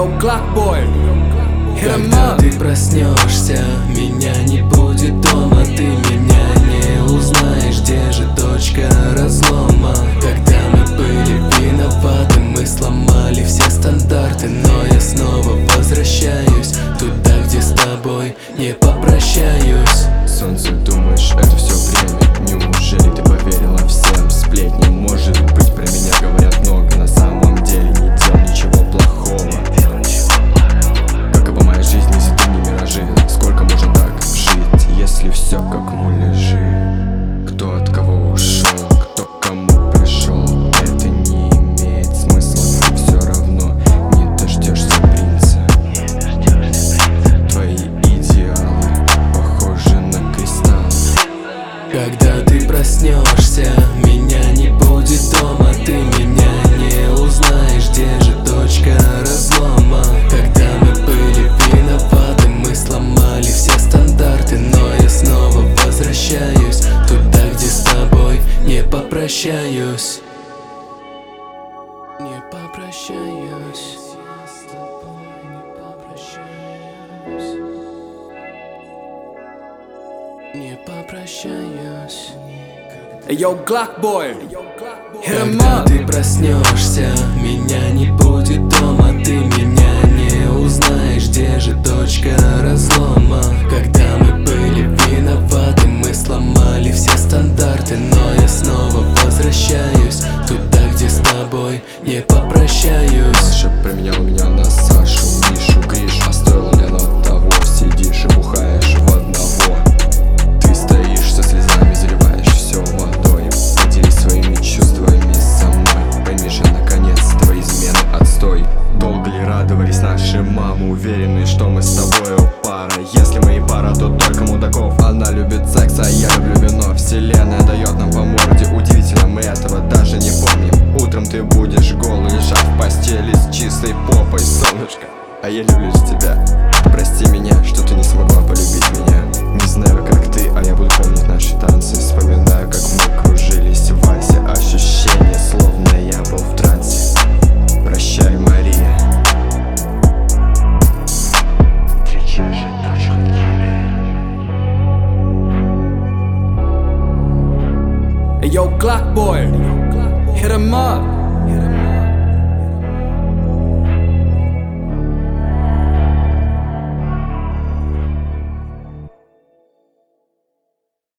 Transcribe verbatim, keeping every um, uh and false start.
Yo, Glockboy, hit 'em Когда up. ты проснешься, меня не будет дома. Ты меня не узнаешь, где же точка разлома. Когда мы были виноваты, мы сломали все стандарты. Но я снова возвращаюсь туда, где с тобой не попрощаюсь. Солнце, думаешь, это все время? Неужели ты поверила всем сплетням? Может быть, про меня говорят много, на самом деле не делал ничего плохого. Как и по моей жизни, если ты не миражи, сколько можно так жить, если все как муляжи? Кто от кого ушел, кто к кому пришел, это не имеет смысла. Ты все равно не дождешься принца. Твои идеалы похожи на кристалл. Когда ты проснешься, меня не будет дома. Ты меня не узнаешь, где же точка разлома. Когда мы были виноваты, мы сломали все стандарты. Но я снова возвращаюсь туда, где с тобой не попрощаюсь. Не попрощаюсь. Я с тобой не попрощаюсь. Не попрощаюсь. Yo, Glockboy, hit 'em Когда up. ты проснешься, меня не будет дома. Ты меня не узнаешь, где же точка разлома. Когда мы были виноваты, мы сломали все стандарты. Но я снова возвращаюсь туда, где с тобой не попрощаюсь. Маша променял меня на Сашу, Мишу, Гришу. А стоило ли оно того? Сидишь и бухаешь в одного. Ты стоишь со слезами, заливаешь все водой. Поделись своими чувствами со мной. Пойми же, наконец, твои измены отстой. Долго ли радовались наши мамы, уверены, что мы с тобою пара? Если мы и пара, то только мудаков. Она любит секс, а я люблю вино. Вселенная дает нам по морде, удивительно, мы этого даже не помним. Утром ты будешь голый, лежать в постели с чистой попой, солнышко. А я люблю тебя. Прости меня, что ты не смогла полюбить меня. Не знаю, как ты, а я буду помнить наши танцы. Вспоминаю, как мы кружились в вальсе. Ощущение, словно я был в трансе. Прощай, Мария. Сейчас же точка Yo, Glockboy, hit 'em up.